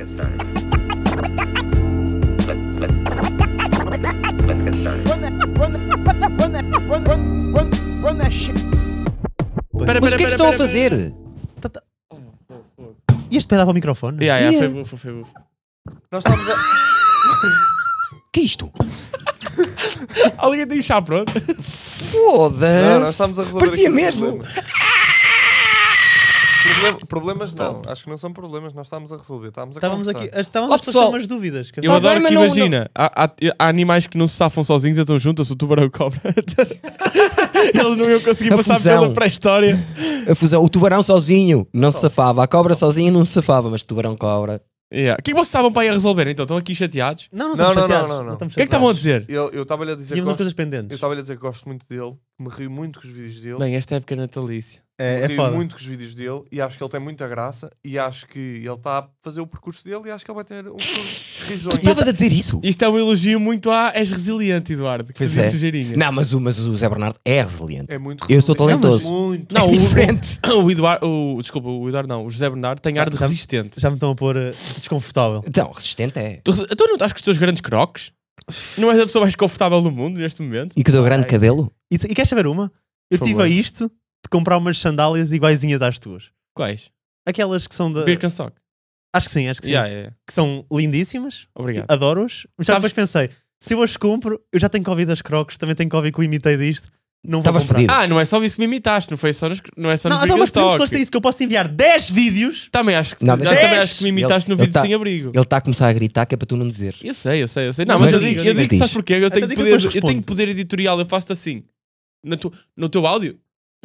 get started. Let's get started. Run that shit. Mas o que é que estão a fazer? E este pé dá para o microfone? Foi bufo. Nós estávamos a... Que é isto? Alguém tem um chá pronto? Foda-se! Não, nós estávamos a resolver Parecia aqui mesmo. Problemas não, acho que não são problemas, nós estávamos a resolver, estávamos a Estávamos conversar. aqui, estávamos Ó, a pessoal, passar umas dúvidas. Que Tá Eu adoro bem, que mas não- imagina, há animais que não se safam sozinhos, então juntam-se o tubarão e o cobra. Eles não iam conseguir A passar fusão. pela pré-história. A fusão, o tubarão sozinho não se safava, a cobra sozinha não se safava, mas o tubarão cobra. Yeah. O que é que vocês estavam para ir a resolver? Então estão aqui chateados? Não Não, estamos não, chateados. não, não. estamos O que é que estavam a chateados. dizer? Eu estava-lhe a dizer que Tínhamos umas gosto, coisas eu pendentes. estava-lhe a dizer que gosto muito dele, que me rio muito com os vídeos dele. Bem, esta época natalícia. É rio foda. muito com os vídeos dele e acho que ele tem muita graça e acho que ele está a fazer o percurso dele e acho que ele vai ter um percurso risonho. Tu estavas a dizer isso? Isto é um elogio muito a és resiliente, Eduardo. Que Pois tu é. disse sugeirinha. Não, mas o Zé Bernardo é resiliente. É muito Eu sou resiliente. talentoso. Muito. Não, É diferente. o Eduardo, desculpa, o Eduardo não, o José Bernardo tem ar de Já- resistente. Já me estão a pôr desconfortável. Então, resistente é. Tu não estás com os teus grandes crocs? Não és a pessoa mais confortável do mundo neste momento? E com o teu grande cabelo? E queres saber uma? Eu Por tive favor. a isto de comprar umas sandálias iguaizinhas às tuas. Quais? Aquelas que são da. Birkenstock. Acho que sim. Yeah, yeah. Que são lindíssimas. Obrigado. Adoro-os. Mas já Sabes- depois pensei, se eu as compro, eu já tenho Covid das Crocs, também tenho Covid que eu imitei disto. Não vou Estavas comprar. fedido. Ah, não é só isso que me imitaste, não foi só nos, não é só Não, nos então, mas podemos Birkenstock. esclarecer isso, que eu posso enviar 10 vídeos. Também acho que, Não, mas- também 10! acho que me imitaste no Ele vídeo tá- sem abrigo. Ele está a começar a gritar que é para tu não dizer. Eu sei. Não, Não, mas mas eu diz, digo, diz. sabes porquê? Eu tenho, diga, poder, depois eu tenho respondo. poder editorial, eu faço assim. No teu áudio.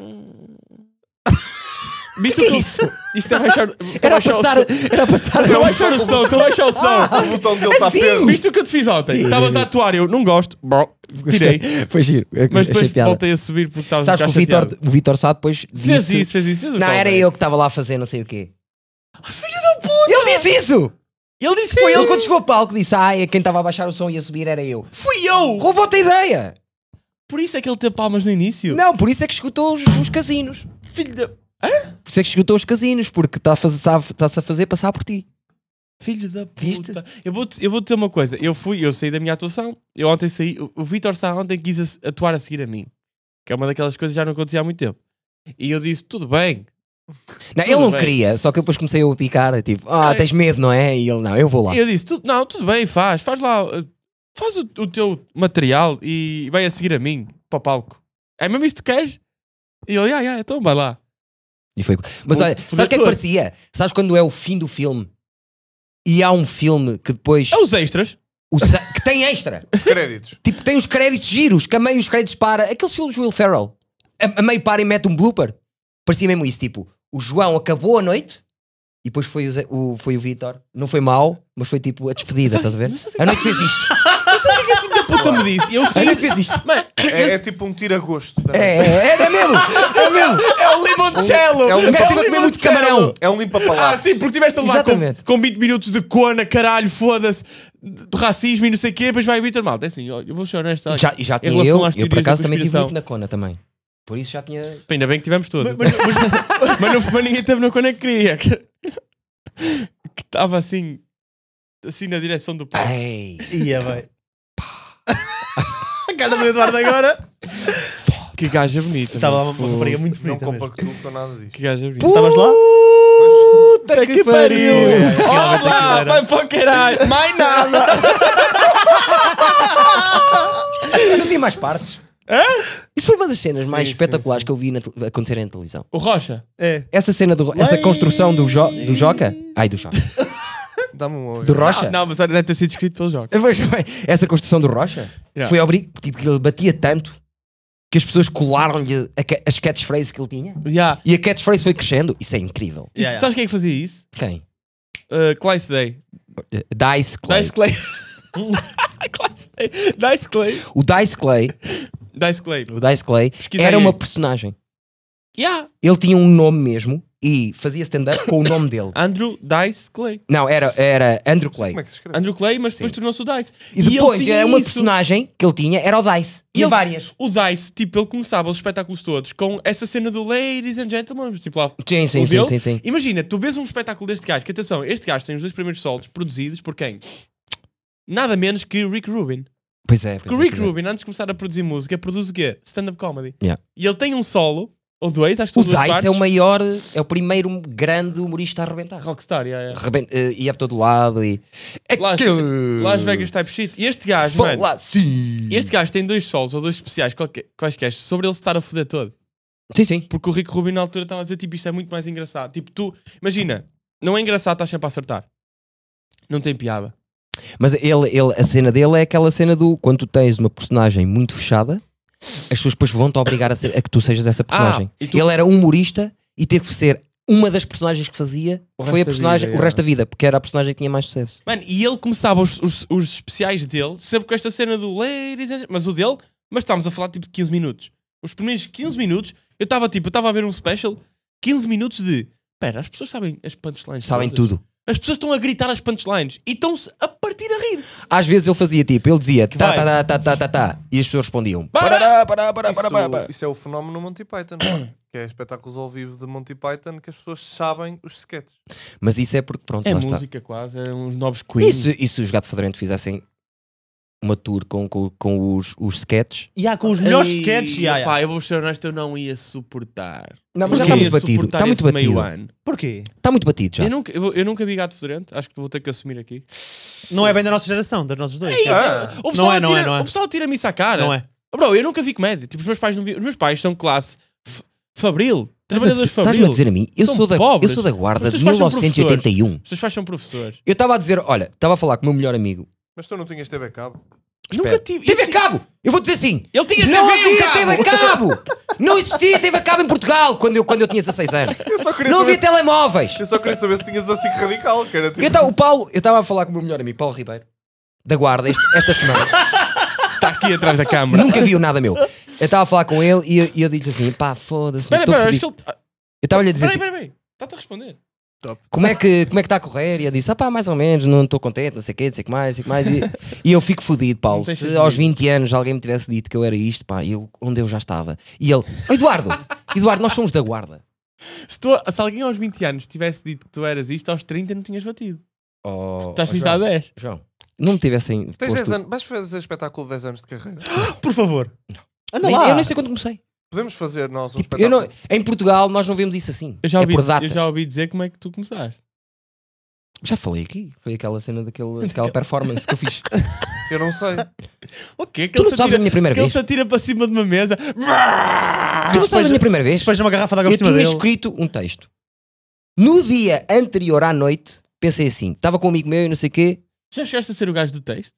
Visto Que que é isso? Isto é baixar. Era a passar Estou a baixar o som, estou a baixar o som. O botão dele está assim? perto. Viste o que eu te fiz ontem? Estavas a atuar, eu não gosto. Bro, tirei. Foi giro. Mas Achei depois piada. voltei a subir porque estavas Sabes a que ficar o chateado. Vitor Sá depois Fez disse... isso, fez o Não, qual, era velho? eu que estava lá a fazer não sei o quê. Filho da puta! Ele disse isso! Ele disse que Foi foi ele ele. quando chegou ao palco disse quem estava a baixar o som e a subir era eu. Fui eu! Roubou-te a ideia! Por isso é que ele teve palmas no início. Não, por isso é que escutou os casinos. Filho da. Por isso é que escutou os casinos, porque está-se a fazer passar por ti. Filho da puta. Viste? Eu vou-te dizer uma coisa. Eu saí da minha atuação. Eu ontem saí. O Vitor Sá ontem quis atuar a seguir a mim. Que é uma daquelas coisas que já não acontecia há muito tempo. E eu disse, tudo bem. Não, Tudo ele não bem. queria, só que eu depois comecei a picar, tipo, Ai. tens medo, não é? E ele, não, eu vou lá. E eu disse, tudo bem, faz lá. Faz o teu material e vai a seguir a mim para o palco. É mesmo isto que queres? E ele, então vai lá. E foi... Mas Vou-te olha, foder sabe o que é que todo. parecia? Sabes quando é o fim do filme e há um filme que depois É os extras. que tem extra? Créditos. Tipo, tem os créditos giros, que a meio os créditos para. Aqueles filmes do Will Ferrell. A meio para e mete um blooper. Parecia mesmo isso, tipo, o João acabou a noite e depois foi o Vitor. Não foi mau, mas foi tipo a despedida, estás a ver? A noite fez isto. Não sei o que é que esse filho da puta me disse. Eu A sei. noite fez isto. Mano, É tipo um tira-gosto. É mesmo. É mesmo. é o limoncello. É um O gajo teve mesmo de camarão. É um limpa-palavras. Ah, sim, porque tiveste a levar Exatamente. com 20 minutos de cona, caralho, foda-se, de racismo e não sei o quê, depois vai o Vitor Malta. É assim, olha, eu vou ser honesto. olha, E já em tinha relação eu às por teorias da acaso também tive conspiração. muito na cona também. Por isso já tinha. Ainda bem que tivemos todos. Mas ninguém teve no cona que queria. Que estava assim na direção do palco. Ei. Ia, vai. A cara do Eduardo agora. Que gaja bonita. Estava meu. uma rapariga muito Não bonita mesmo. compactuo com nada disto. Que gaja bonita. Estavas lá? Puta que pariu! Realmente aquilo Olá, era- vai para o caralho. Mais nada. Não tinha mais partes. Isso foi uma das cenas mais espetaculares que eu vi acontecerem na televisão. O Rocha. É. Essa cena, essa construção do Joca. Ai, do Joca. Dá-me um Do Rocha. Não, mas deve ter sido escrito pelo Joca. Essa construção do Rocha Yeah. foi tipo, que ele batia tanto que as pessoas colaram-lhe as catchphrases que ele tinha. Yeah. E a catchphrase foi crescendo. Isso é incrível. E Yeah, sabes quem é que fazia isso? Quem? Clyce Day. Dice Clay. Dice Clay. Clyce Day. Dice Clay. O Dice Clay, Dice Clay. o Dice Clay Pesquisei era aí. uma personagem. Yeah. Ele tinha um nome mesmo e fazia stand-up com o nome dele. Andrew Dice Clay. Não, era Andrew Clay. Como é que se escreve? Andrew Clay, mas depois tornou-se o Dice. E depois ele tinha era uma isso. personagem que ele tinha, era o Dice. E E ele- várias. O Dice, tipo, ele começava os espetáculos todos com essa cena do Ladies and Gentlemen, tipo lá. Sim, o sim, dele. sim, sim. Imagina, tu vês um espetáculo deste gajo, que atenção, este gajo tem os 2 primeiros solos produzidos por quem? Nada menos que Rick Rubin. Pois é. Porque o Rick Rubin, antes de começar a produzir música, produz o quê? Stand-up comedy. Yeah. E ele tem um solo, ou 2, acho que O são 2 Dice partes. é o maior, é o primeiro grande humorista a arrebentar. Rockstar, yeah. Ia para todo lado e. Las Vegas type shit. E este gajo, mano, Lá, sim. este gajo tem 2 solos ou 2 especiais, quaisquer, sobre ele se estar a foder todo. Sim, sim. Porque o Rick Rubin na altura estava a dizer, tipo, isto é muito mais engraçado. Tipo, tu, imagina, não é engraçado, estás sempre a acertar. Não tem piada. Mas a cena dele é aquela cena do quando tu tens uma personagem muito fechada, as pessoas depois vão-te obrigar a que tu sejas essa personagem. e tu- Ele era um humorista e teve que ser uma das personagens que fazia, O foi a resto da personagem, vida, o resto da vida, porque era a personagem que tinha mais sucesso. Mano, e ele começava os especiais dele, sempre com esta cena do Ladies and... Mas o dele, mas estávamos a falar tipo de 15 minutos. Os primeiros 15 minutos, eu estava a ver um special, 15 minutos de... Espera, as pessoas sabem as punchlines. Sabem todas. tudo. As pessoas estão a gritar as punchlines e estão-se a partir a rir. Às vezes ele fazia tipo, ele dizia tá, vai. tá, e as pessoas respondiam pará. Isso é o fenómeno Monty Python, que é espetáculos ao vivo de Monty Python que as pessoas sabem os sketches. Mas isso é porque, pronto, É lá está. música quase, é uns novos Queens. E se os Gato Fedorento fizessem uma tour com os sketches? Com os melhores Ei, sketches. Pá, eu vou ser honesto, eu não ia suportar. Não, mas já Porque está eu muito ia batido. suportar Está muito esse meio batido. ano. Porquê? Está muito batido já. Eu nunca vi Gato Fedorento, acho que vou ter que assumir aqui. Não é bem da nossa geração, das nossas dois. O pessoal Não é. O pessoal tira-me isso à cara. Não é. Bro, eu nunca vi comédia. Tipo, os meus pais não viram. Os meus pais são classe Fabril. Trabalhadores Estás-me a Fabril. dizer a mim? Eu São sou da pobres. guarda Os de teus pais são 1981. Os teus pais são professores. Eu estava a dizer, olha, estava a falar com o meu melhor amigo. Mas tu não tinhas TV a cabo? Nunca tive. TV a cabo! Eu vou dizer assim. Ele tinha Não TV havia a TV a cabo! Não existia TV a cabo em Portugal quando eu tinha 16 anos. Eu só queria Não saber havia telemóveis. Eu só queria saber se tinhas a SIC radical, que era tipo... Então, eu estava a falar com o meu melhor amigo, Paulo Ribeiro, da guarda, esta semana. Está aqui atrás da câmara. Nunca viu nada meu. Eu estava a falar com ele e eu disse assim, pá, foda-se. Espera, estou acho que fodido. ele. Eu estava-lhe a dizer assim, Peraí. Está-te a responder. como é que está a correr? E eu disse, pá, mais ou menos, não estou contente, não sei o quê, não sei o que mais. E eu fico fodido, Paulo. Não tens Se sentido. aos 20 anos alguém me tivesse dito que eu era isto, pá, onde eu já estava. E ele, oh, Eduardo, nós somos da guarda. Se alguém aos 20 anos tivesse dito que tu eras isto, aos 30 não tinhas batido. Estás fixe há 10. João, não me tivessem Tens posto- 10 anos, vais fazer espetáculo de 10 anos de carreira. Por favor. Anda Nem- lá. Eu nem sei quando comecei. Podemos fazer nós um Tipo, eu espetáculo. em Portugal nós não vemos isso assim. Eu já, é ouvi, por datas. eu já ouvi dizer como é que tu começaste. Já falei aqui. Foi aquela cena daquela performance que eu fiz. Eu não sei. O quê? Tu não sabes a minha primeira Que ele vez? se atira para cima de uma mesa. Tu não sabes a minha primeira vez? Despeja uma garrafa de água Eu por cima tinha dele. escrito um texto. No dia anterior à noite, pensei assim, estava com um amigo meu e não sei o quê, Já chegaste a ser o gajo do texto?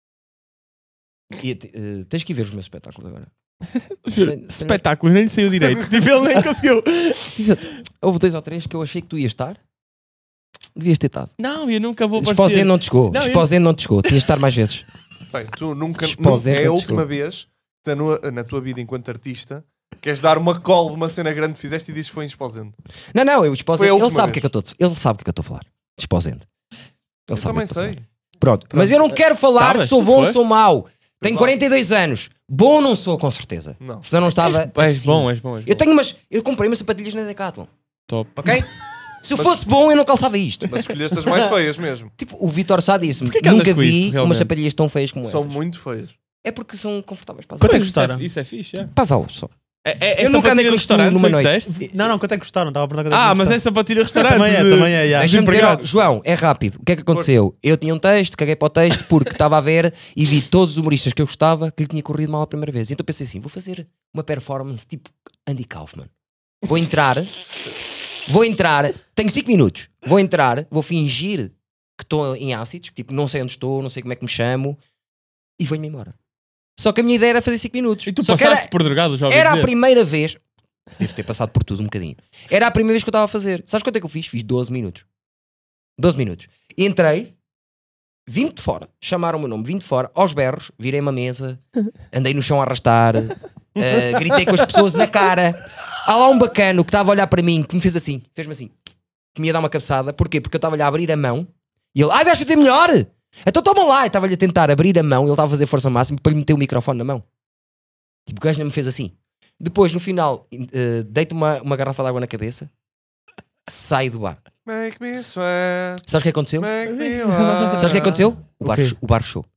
tens que ir ver os meus espetáculos agora. Espetáculo, nem lhe saiu direito. Tipo, ele nem conseguiu. Houve 2 ou 3 que eu achei que tu ias estar. Devias ter estado. Não, eu nunca vou Esposendo aparecer. não te chegou. Não, eu- Esposendo não te chegou. Tinhas de estar mais vezes. Bem, tu nunca Esposento, é a não te última chegou. vez que na tua vida enquanto artista queres dar uma call de uma cena grande que fizeste e dizes que foi em Esposendo. Não, eu Foi a Esposendo. Ele última sabe o vez. que é que eu estou a falar. Esposendo. Ele Eu sabe o também que eu estou a sei. falar. Pronto. Mas eu não quero falar Estavas, que sou tu bom ou foste. sou mau. Tenho Não. 42 anos. Bom não sou, com certeza. Não. Se eu não estava. És assim. bom, és bom. Eu tenho eu comprei umas sapatilhas na Decathlon. Top. Ok? Se eu fosse bom, eu não calçava isto. Mas escolheste as mais feias mesmo. Tipo, o Vitor Sá disse-me: Porquê que andas nunca com vi isso, umas realmente? sapatilhas tão feias como São essas. muito feias. É porque são confortáveis para as Quanto é que aulas. custaram? Isso é fixe, é. Para as aulas só. É Eu nunca andei com isto numa noite. Não, quanto é que custaram? Estava a perguntar quanto é que Mas custaram. essa para tirar restaurante. Também é, já. Deixa-me dizer, empregados. ó, João, é rápido. O que é que aconteceu? Eu tinha um texto, caguei para o texto porque estava a ver e vi todos os humoristas que eu gostava que lhe tinha corrido mal a primeira vez. Então pensei assim: vou fazer uma performance tipo Andy Kaufman. Vou entrar, tenho 5 minutos. Vou entrar, vou fingir que estou em ácidos, tipo, não sei onde estou, não sei como é que me chamo e venho-me embora. Só que a minha ideia era fazer 5 minutos. E tu Só que passaste por drogado, já ouvi era a dizer. primeira vez. Devo ter passado por tudo um bocadinho. Era a primeira vez que eu estava a fazer. Sabes quanto é que eu fiz? Fiz 12 minutos. 12 minutos. Entrei, vim de fora, chamaram o meu nome, vim de fora, aos berros, virei uma mesa, andei no chão a arrastar, gritei com as pessoas na cara. Há lá um bacano que estava a olhar para mim, que me fez assim, fez-me assim, que me ia dar uma cabeçada. Porquê? Porque eu estava-lhe a abrir a mão e ele, vais fazer melhor! Então toma lá! Eu estava-lhe a tentar abrir a mão, ele estava a fazer força máxima para lhe meter o microfone na mão. Tipo, o gajo não me fez assim. Depois, no final, deito uma garrafa de água na cabeça, saio do bar. Make me sweat. Sabes o que aconteceu? Make me wild. Sabes o que aconteceu? O bar fechou.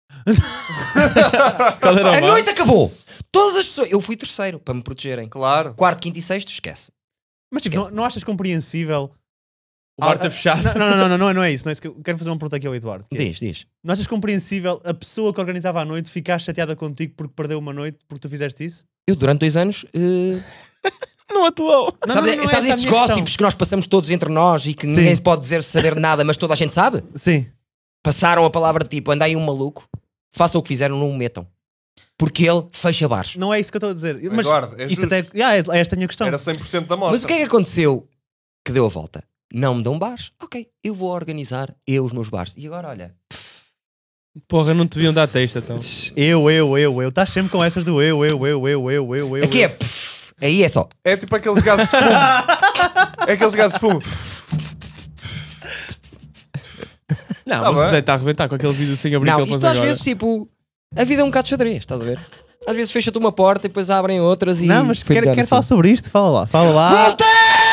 Qual era o A bar? noite acabou! Todas as pessoas. Eu fui terceiro para me protegerem. Claro. Quarto, quinto e sexto, esquece. Mas tipo, não achas compreensível? O bar está fechado. Não é isso. Não é isso que eu quero fazer uma pergunta aqui ao Eduardo. que é, Diz. não achas compreensível a pessoa que organizava a noite ficar chateada contigo porque perdeu uma noite porque tu fizeste isso? Eu, durante 2 anos. Não atuou. Sabe não é sabes essa a esses minha gossips questão. que nós passamos todos entre nós e que Sim. ninguém se pode dizer saber nada, mas toda a gente sabe? Sim. Passaram a palavra de tipo, anda aí um maluco, façam o que fizeram, não o metam. Porque ele fecha bares. Não é isso que eu estou a dizer. Mas Eduardo, é isto justo. até, é esta a minha questão. Era 100% da moça. Mas o que é que aconteceu que deu a volta? Não me dão bares? Ok, eu vou organizar os meus bares. E agora, olha, Porra, não te deviam dar texto então. Eu. Estás sempre com essas do eu. aqui é. Aí é só. É tipo aqueles gases de fumo. É aqueles gases de fumo. Não, Tá mas bem. o Zé está a arrebentar com aquele vídeo sem abrir Não, que ele isto pôs às agora. vezes, tipo, a vida é um bocado de xadrez, estás a ver? Às vezes fecha-te uma porta e depois abrem outras e. Não, mas foi melhor quer assim. falar sobre isto? Fala lá. Voltei!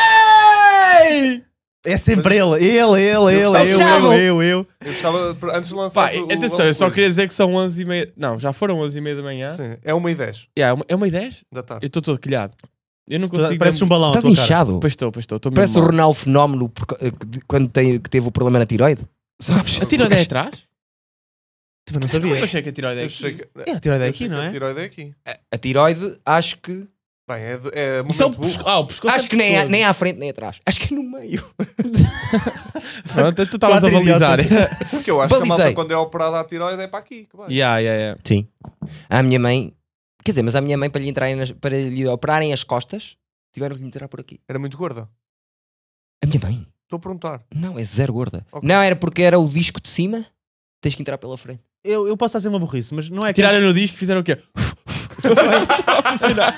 É sempre Mas- ele. gostava- Eu. Eu gostava, antes de lançar. Pá, atenção, eu só queria dizer que são 11h30. Não, já foram 11h30 da manhã. Sim, é 1h10 Yeah, é uma 10? da tarde. Eu estou todo quilhado. Eu não consigo. Pareces um mesmo- balão. a Estás tua cara. inchado? Pois estou mesmo Parece o mal. Ronaldo Fenómeno quando que teve o problema na tiroide. Sabes? A tiroide é atrás? Tipo, não Eu sabia. achei que a tiroide é Eu sei aqui. que- É, a tiroide é eu aqui, sei não que é? A tiroide é aqui. A tiroide, acho que. Bem, é Isso é o momento pescoço. burro. Ah, o pescoço. Acho que nem à frente nem atrás. Acho que é no meio. Pronto, tu estavas a Quatro balizar. idiotas. Porque eu acho que a malta, Balizei. quando é operada a tiroide, é para aqui. Que vai. Yeah. Sim. A minha mãe. Quer dizer, mas a minha mãe, para lhe operarem as costas, tiveram que lhe entrar por aqui. Era muito gorda. A minha mãe? Estou a perguntar. Não, é zero gorda. Ok. Não, era porque era o disco de cima. Tens que entrar pela frente. Eu posso fazer uma burrice, mas não é que... Tiraram no disco e fizeram o quê? Estava a funcionar.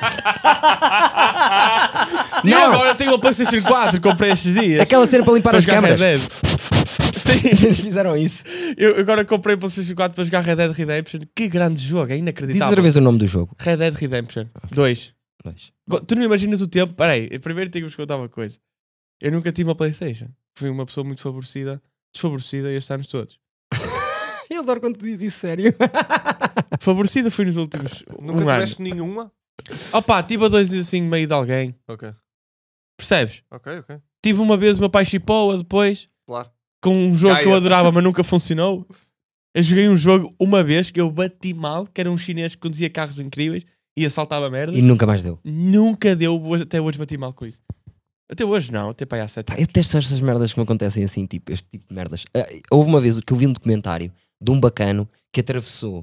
E Não. agora tenho uma PlayStation 4, comprei estes dias. Aquela cena para limpar Para as jogar Red câmaras. Dead. Sim. Eles fizeram isso. Eu agora comprei o PlayStation 4 para jogar Red Dead Redemption. Que grande jogo, é Diz inacreditável. outra vez o nome do jogo. Red Dead Redemption 2. Mas- Tu não imaginas o tempo? Peraí, primeiro tenho que vos contar uma coisa. Eu nunca tive uma PlayStation. Fui uma pessoa muito desfavorecida estes anos todos. Eu adoro quando tu dizes isso sério. Favorecida fui nos últimos Nunca um ano. tiveste nenhuma? Opa, tive a 2 assim no meio de alguém. Ok. Percebes? Ok. Tive uma vez, o meu pai chipou-a depois Claro. com um jogo que eu Gaia. adorava, mas nunca funcionou. Eu joguei um jogo uma vez que eu bati mal, que era um chinês que conduzia carros incríveis e assaltava merda. E nunca mais deu. Nunca deu, até hoje bati mal com isso. Até hoje não, até para aí há 7 Pá, anos. eu detesto estas merdas que me acontecem assim, tipo, este tipo de merdas. Houve uma vez que eu vi um documentário de um bacano que atravessou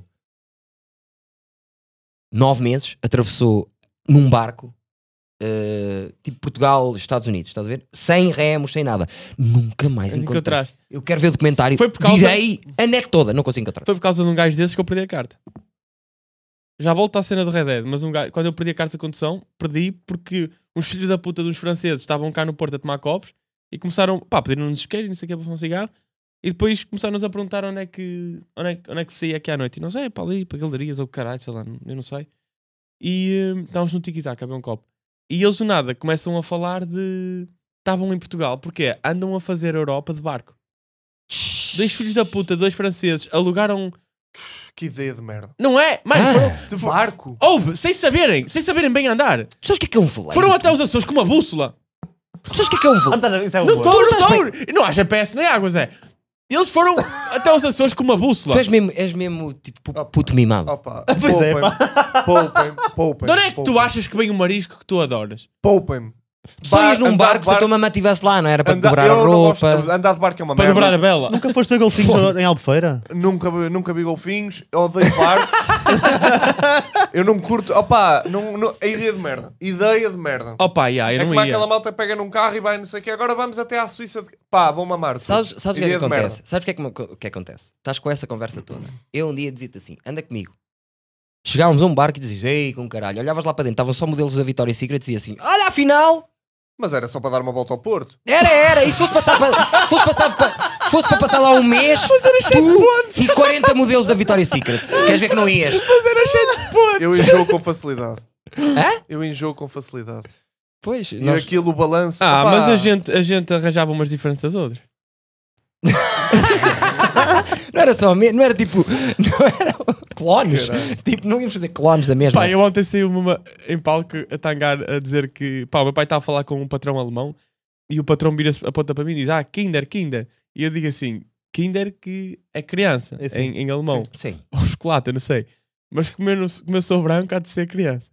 9 meses, atravessou num barco, tipo Portugal, Estados Unidos, estás a ver? Sem remos, sem nada. Nunca mais encontrei. Encontraste. Eu quero ver o documentário. Foi por causa- Virei a net toda, não consigo encontrar. Foi por causa de um gajo desses que eu perdi a carta. Já volto à cena do Red Dead, mas um gajo, quando eu perdi a carta de condução, perdi porque uns filhos da puta de uns franceses estavam cá no Porto a tomar copos e começaram, pá, pediram-nos isqueiro e não sei o que para fumar um cigarro e depois começaram-nos a perguntar onde é que saía aqui à noite. E nós, para ali, para galerias ou caralho, sei lá, eu não sei. E estávamos no tiki-taka a beber um copo. E eles do nada começam a falar de... Estavam em Portugal, porque andam a fazer a Europa de barco. 2 filhos da puta, 2 franceses, alugaram... Que ideia de merda. Não é? Mano, foram... De barco? Houve, sem saberem bem andar. Tu sabes o que é um veleiro? Foram até os Açores com uma bússola. Tu sabes o que é um veleiro? Isso é Não humor. estou. Não há GPS nem água, Zé. Eles foram até os Açores com uma bússola. Tu és mesmo tipo puto mimado. Opa, Pois é, poupem-me. De onde é que tu achas que vem o marisco que tu adoras? Poupem-me. Tu só ias num barco se a tua mamãe estivesse lá, não era para te dobrar a Eu não gosto roupa. de andar de barco é uma Para merda. dobrar a vela. Nunca foste ver golfinhos em Albufeira? Nunca vi golfinhos, eu odeio barco. Eu não curto. Opa, a ideia de merda. Ideia de merda. Opa, eu É não como ia. aquela malta pega num carro e vai não sei o que. Agora vamos até à Suíça. Pá, vou mamar. Sabes o que é que Ideia de acontece? merda. Sabes o que é que acontece? Estás com essa conversa toda. Eu um dia dizia-te assim: anda comigo. Chegávamos a um bar que dizias, ei, com caralho, olhavas lá para dentro, estavam só modelos da Victoria's Secret e dizia assim, olha, afinal, Mas era só para dar uma volta ao Porto. era, e se fosse para passar lá um mês, tu e 40 modelos da Victoria's Secret, queres ver que não ias? Mas era cheio de pontos. Eu enjoo com facilidade. Hã? Eu enjoo com facilidade. Pois, E aquilo, o balanço... Ah, opá, mas a gente arranjava umas diferentes das outras. não era só, não era tipo, não era clones, Caralho. tipo, não íamos fazer clones da mesma. Pá, eu ontem saí em palco a tangar a dizer que, pá, o meu pai estava a falar com um patrão alemão e o patrão vira-se, aponta para mim e diz, Kinder. E eu digo assim, Kinder que é criança, É sim. em alemão. Sim. Ou chocolate, eu não sei. Mas como eu sou branco, há de ser criança.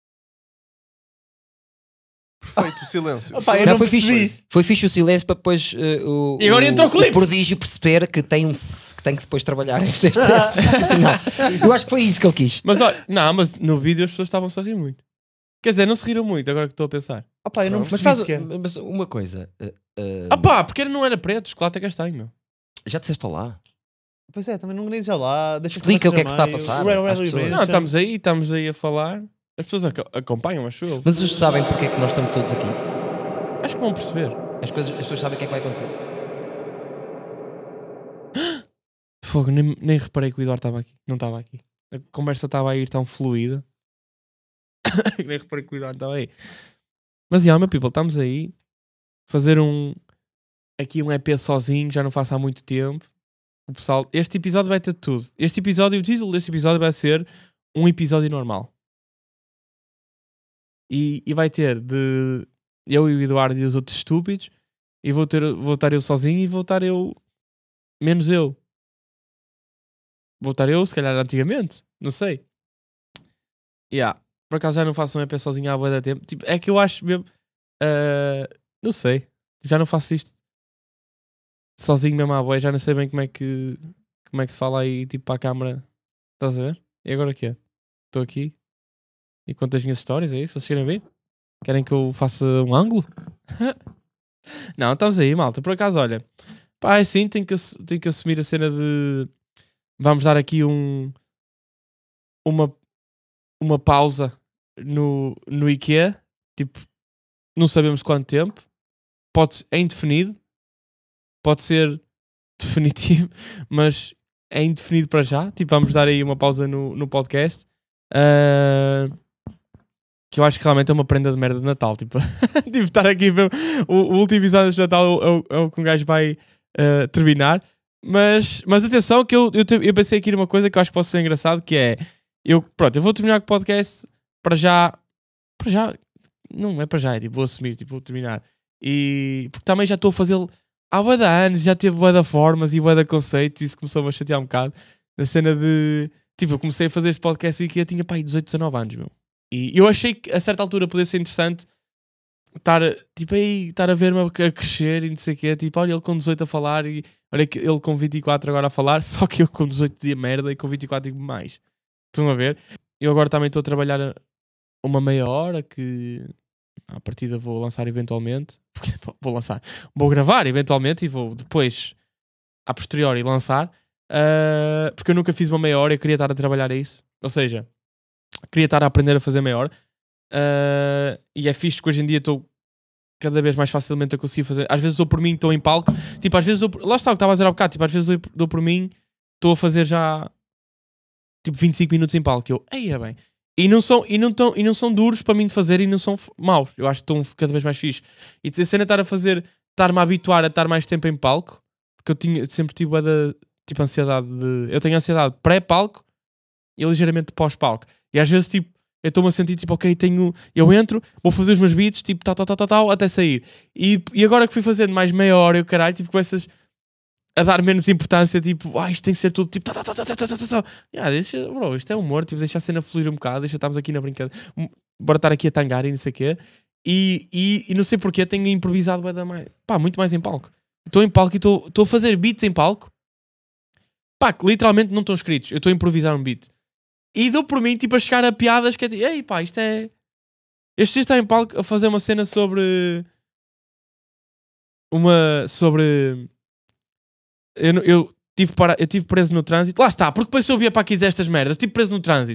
Perfeito, silêncio. Opá, eu Não, não foi percebi. fixe. Foi fixe o silêncio para depois E agora entra o clipe. prodígio perceber que tem que depois trabalhar este final. Eu acho que foi isso que ele quis. Mas olha, não, mas no vídeo as pessoas estavam-se a rir muito. Quer dizer, não se riram muito, agora que estou a pensar. Opá, eu não Mas, percebi sequer. mas uma coisa, Ah pá, porque não era preto, chocolate é castanho, meu. já disseste lá. Pois é, também não dizes lá. Deixa Explica o que é que se está a passar às pessoas. Não, estamos aí a falar. As pessoas acompanham, acho eu. Mas vocês sabem porque é que nós estamos todos aqui? Acho que vão perceber. As pessoas sabem o que é que vai acontecer. Fogo, nem reparei que o Eduardo estava aqui. Não estava aqui. A conversa estava a ir tão fluida. Nem reparei que o Eduardo estava aí. Mas, meu people, estamos aí. Fazer aqui um EP sozinho, já não faço há muito tempo. O pessoal, este episódio vai ter tudo. O título deste episódio vai ser um episódio normal. E vai ter de eu e o Eduardo e os outros estúpidos. E vou estar eu sozinho e vou estar eu menos eu. Vou estar eu, se calhar antigamente. Não sei. Por acaso já não faço um EP sozinho há bué de tempo. Tipo, é que eu acho mesmo... não sei. Já não faço isto sozinho mesmo à bué. Já não sei bem como é que se fala aí tipo para a câmara. Estás a ver? E agora o que é? Estou aqui e conto as minhas histórias, é isso? Vocês querem ver? Querem que eu faça um ângulo? Não, estamos aí, malta. Por acaso, olha, pá, é assim, tenho que assumir a cena de vamos dar aqui uma pausa no IKEA. Tipo, não sabemos quanto tempo. É indefinido. Pode ser definitivo, mas é indefinido para já. Tipo, vamos dar aí uma pausa no podcast. Que eu acho que realmente é uma prenda de merda de Natal. Tipo, tipo estar aqui a ver o último episódio de Natal é o que um gajo vai terminar. Mas atenção, que eu pensei aqui numa coisa que eu acho que pode ser engraçado, que é eu vou terminar com o podcast para já, não é para já, é tipo, vou assumir, tipo, vou terminar. E porque também já estou a fazê-lo há bué de anos, já teve bué de formas e bué de conceitos, e isso começou-me a chatear um bocado. Na cena de, tipo, eu comecei a fazer este podcast e que eu tinha, pá, 18, 19 anos, meu. E eu achei que a certa altura poderia ser interessante estar a ver-me a crescer e não sei o quê. Tipo, olha ele com 18 a falar e olha ele com 24 agora a falar, só que eu com 18 dizia merda e com 24 digo mais. Estão a ver? Eu agora também estou a trabalhar uma meia hora que à partida vou lançar eventualmente. Vou gravar eventualmente e vou depois a posteriori lançar. Porque eu nunca fiz uma meia hora e eu queria estar a trabalhar a isso. Ou seja, queria estar a aprender a fazer meia hora. E é fixe que hoje em dia estou cada vez mais facilmente a conseguir fazer. Às vezes dou por mim, estou em palco. Tipo, às vezes lá está o que estava a dizer há bocado. Tipo, às vezes dou por mim, estou a fazer já tipo 25 minutos em palco. Eu, é bem. E não são duros para mim de fazer e não são maus. Eu acho que estão cada vez mais fixe. E a cena estar-me a habituar a estar mais tempo em palco, porque eu sempre tive tipo ansiedade de... Eu tenho ansiedade pré-palco e ligeiramente pós-palco. E às vezes, tipo, eu estou-me a sentir, tipo, ok, eu entro, vou fazer os meus beats, tipo, tal, até sair. E agora que fui fazendo mais meia hora, eu caralho, tipo, começas a dar menos importância, tipo, isto tem que ser tudo, tipo, deixa, bro, isto é humor, tipo, deixa a cena fluir um bocado, estarmos aqui na brincadeira, bora estar aqui a tangar e não sei o quê. E não sei porquê, tenho improvisado muito mais em palco. Estou em palco e estou a fazer beats em palco, pá, que literalmente não estão escritos, eu estou a improvisar um beat. E dou por mim, tipo, a chegar a piadas que é tipo, ei pá, isto é... Este dia está em palco a fazer uma cena sobre... Eu tive preso no trânsito. Lá está, porque depois eu via para aqui estas merdas. Estive preso no trânsito.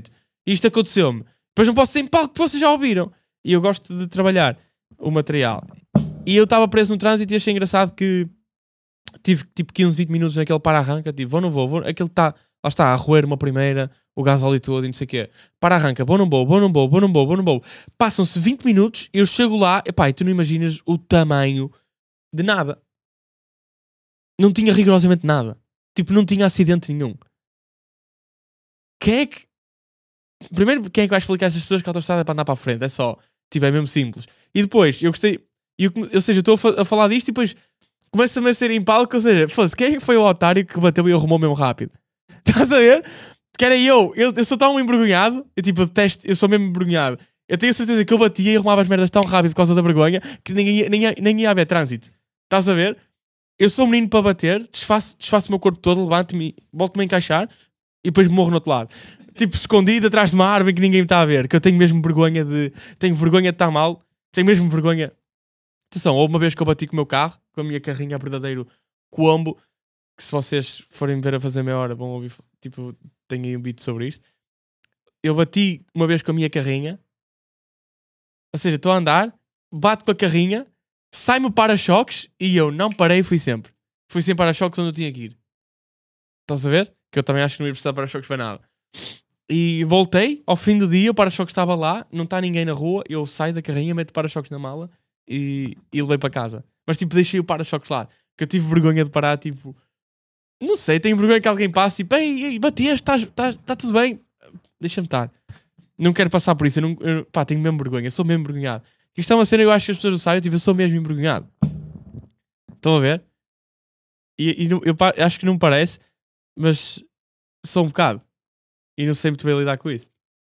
E isto aconteceu-me. Depois não posso ser em palco porque vocês já ouviram. E eu gosto de trabalhar o material. E eu estava preso no trânsito e achei engraçado que tive tipo 15, 20 minutos naquele para-arranca. Tipo, vou, não vou. Aquele está, lá está, a roer uma primeira, o gasóleo todo e não sei o quê. Para-arranca, vou, não vou, vou, não vou, vou, não vou, vou, não vou. Passam-se 20 minutos, eu chego lá, epá, e tu não imaginas o tamanho de nada. Não tinha rigorosamente nada. Tipo, não tinha acidente nenhum. Quem é que... Primeiro, quem é que vai explicar a estas pessoas que a autostrada é para andar para a frente? É só, tipo, é mesmo simples. E depois, eu gostei... ou seja, eu estou a falar disto e depois começa-me a ser em palco, ou seja, fosse, quem é que foi o otário que bateu e arrumou mesmo rápido? Estás a ver? Que era eu sou tão envergonhado, eu tipo, eu detesto, eu sou mesmo envergonhado. Eu tenho a certeza que eu batia e arrumava as merdas tão rápido por causa da vergonha que nem ia haver trânsito. Estás a ver? Eu sou um menino para bater, desfaço o meu corpo todo, levanto-me, volto-me a encaixar e depois morro no outro lado. Tipo, escondido atrás de uma árvore que ninguém me está a ver. Que eu tenho mesmo vergonha de... Tenho vergonha de estar mal. Tenho mesmo vergonha... Atenção, houve uma vez que eu bati com o meu carro, com a minha carrinha verdadeiro combo, que se vocês forem ver a fazer meia hora vão ouvir, tipo, tenho aí um beat sobre isto. Eu bati uma vez com a minha carrinha, ou seja, estou a andar, bato com a carrinha, sai-me o para-choques e eu não parei e fui sempre. Fui sem para-choques onde eu tinha que ir. Estás a ver? Que eu também acho que não ia precisar de para-choques para nada. E voltei, ao fim do dia, o para-choques estava lá, não está ninguém na rua, eu saio da carrinha, meto o para-choques na mala e levei para casa. Mas tipo, deixei o para-choques lá. Que eu tive vergonha de parar, tipo... Não sei, tenho vergonha que alguém passe, tipo... Ei, bateste, está tudo bem. Deixa-me estar. Não quero passar por isso, pá, tenho mesmo vergonha, sou mesmo envergonhado. Isto é uma cena, eu acho que as pessoas não sabem, tipo, eu sou mesmo envergonhado. Estão a ver? Eu acho que não parece, mas sou um bocado. E não sei muito bem lidar com isso.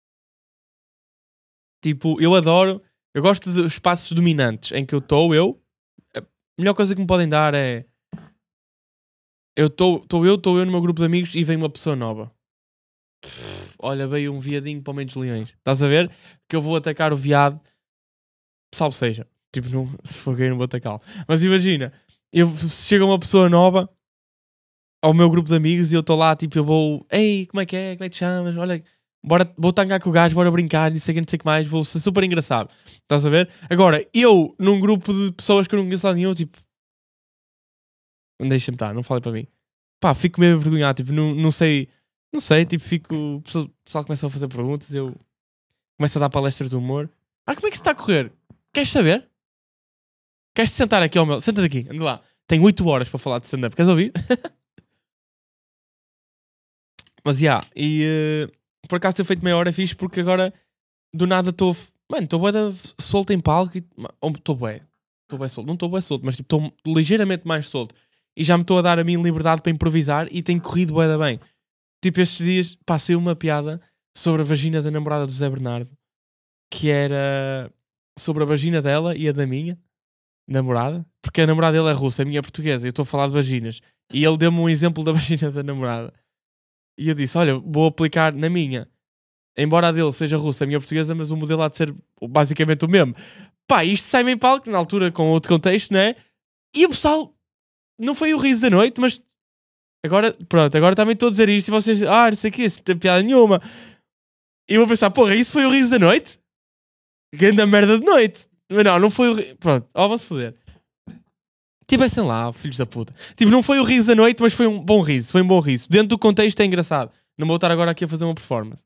Tipo, eu gosto de espaços dominantes em que a melhor coisa que me podem dar é estou eu no meu grupo de amigos e vem uma pessoa nova. Olha, veio um viadinho para o meio dos leões. Estás a ver? Que eu vou atacar o viado, salvo seja. Tipo, se for gay não vou atacá-lo. Mas imagina, chega uma pessoa nova ao meu grupo de amigos e eu estou lá, tipo, eu vou, ei, como é que te chamas? Olha, vou tangar com o gajo, bora brincar, não sei o que mais, vou ser super engraçado. Estás a ver? Agora, eu, num grupo de pessoas que eu não conheço lá nenhum, tipo, deixa-me estar, não falem para mim. Pá, fico meio envergonhado, tipo, não sei, tipo, o pessoal começa a fazer perguntas, eu começo a dar palestras de humor. Como é que se está a correr? Queres saber? Queres-te sentar aqui ao meu... Senta-te aqui, anda lá. Tenho 8 horas para falar de stand-up, queres ouvir? Mas por acaso ter feito meia hora é fixe porque agora do nada estou bué solto em palco estou bué solto, não estou bué solto, mas tipo, estou ligeiramente mais solto e já me estou a dar a mim liberdade para improvisar e tenho corrido bué da bem. Tipo, estes dias passei uma piada sobre a vagina da namorada do Zé Bernardo, que era sobre a vagina dela e a da minha namorada, porque a namorada dele é russa, a minha é portuguesa, eu estou a falar de vaginas e ele deu-me um exemplo da vagina da namorada. E eu disse, olha, vou aplicar na minha. Embora a dele seja russa, a minha portuguesa, mas o modelo há de ser basicamente o mesmo. Pá, isto sai-me em palco, na altura, com outro contexto, né? E o pessoal, não foi o riso da noite, mas agora também estou a dizer isto e vocês, não sei o que, isso não tem piada nenhuma. E eu vou pensar, porra, isso foi o riso da noite? Grande merda de noite. Mas não foi o riso. Pronto, vamos foder. Tivessem lá, filhos da puta. Tipo, não foi o riso da noite, mas foi um bom riso. Foi um bom riso. Dentro do contexto é engraçado. Não vou estar agora aqui a fazer uma performance.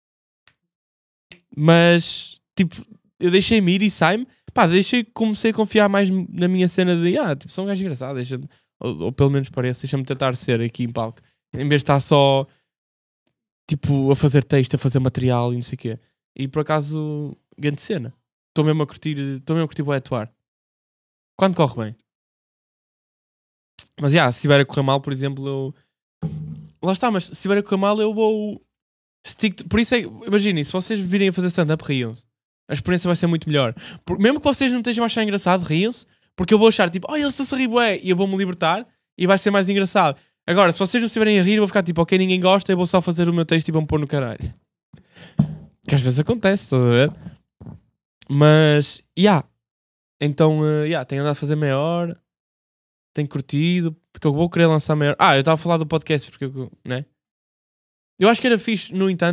Mas, tipo, eu deixei-me ir e sai-me. Pá, comecei a confiar mais na minha cena de, tipo, sou um gajo engraçado. Ou pelo menos parece, deixa-me tentar ser aqui em palco. Em vez de estar só, tipo, a fazer texto, a fazer material e não sei o quê. E por acaso, grande cena. Estou mesmo a curtir bué atuar. Quando corre bem. Mas, se estiver a correr mal, por exemplo, eu... Lá está, mas se estiver a correr mal, eu vou... Por isso imaginem, se vocês virem a fazer stand-up, riam-se. A experiência vai ser muito melhor. Mesmo que vocês não estejam a achar engraçado, riam-se, porque eu vou achar, tipo, ele está a rir bué, e eu vou-me libertar, e vai ser mais engraçado. Agora, se vocês não estiverem a rir, eu vou ficar tipo, ok, ninguém gosta, eu vou só fazer o meu texto e vou-me pôr no caralho. Que às vezes acontece, estás a ver? Mas, então, tenho andado a fazer meia hora, tenho curtido, porque eu vou querer lançar meia hora. Eu estava a falar do podcast, porque, né? Eu acho que era fixe, no entanto, tipo,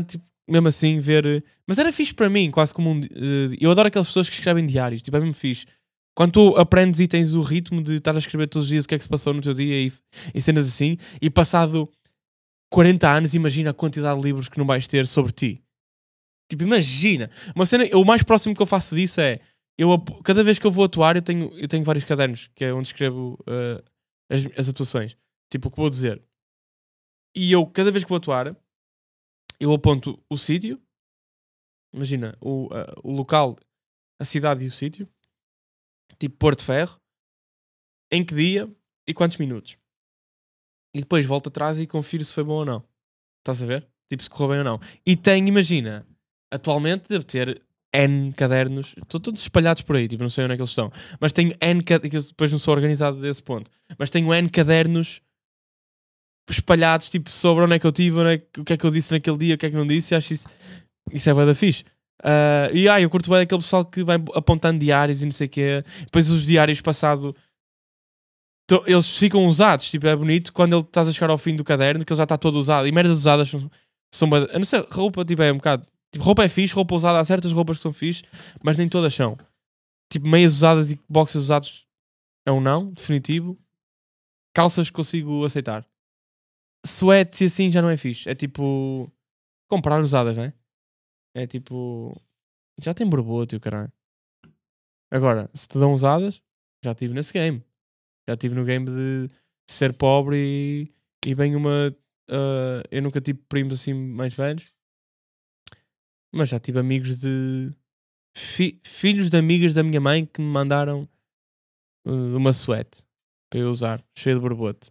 mesmo assim ver... Mas era fixe para mim, quase como eu adoro aquelas pessoas que escrevem diários, tipo, é mesmo fixe. Quando tu aprendes e tens o ritmo de estar a escrever todos os dias o que é que se passou no teu dia e cenas assim, e passado 40 anos, imagina a quantidade de livros que não vais ter sobre ti. Tipo, imagina. Uma cena, o mais próximo que eu faço disso é, cada vez que eu vou atuar, eu tenho vários cadernos, que é onde escrevo as atuações. Tipo, o que vou dizer. E eu, cada vez que vou atuar, eu aponto o sítio, imagina, o local, a cidade e o sítio, tipo Porto Ferro, em que dia e quantos minutos. E depois volto atrás e confiro se foi bom ou não. Estás a ver? Tipo, se correu bem ou não. E atualmente devo ter N cadernos, estão todos espalhados por aí, tipo, não sei onde é que eles estão, mas tenho N cadernos, depois não sou organizado desse ponto, mas tenho N cadernos espalhados, tipo, sobre onde é que eu estive, o que é que eu disse naquele dia, o que é que não disse, e acho isso é bué da fixe. Eu curto bem aquele pessoal que vai apontando diários e não sei o quê, depois os diários passado, eles ficam usados, tipo, é bonito quando estás a chegar ao fim do caderno, que ele já está todo usado, e merdas usadas são a não ser, roupa, tipo, é um bocado, tipo, roupa é fixe, roupa usada, há certas roupas que são fixe, mas nem todas são. Tipo, meias usadas e boxers usados é um não, definitivo. Calças consigo aceitar. Sweats e assim já não é fixe. É tipo, comprar usadas, né? É tipo, já tem borboto e o caralho. Agora, se te dão usadas, já estive nesse game. Já estive no game de ser pobre e bem uma... eu nunca tive primos assim mais velhos. Mas já tive amigos de... filhos de amigas da minha mãe que me mandaram uma sweat para eu usar, cheia de borboto.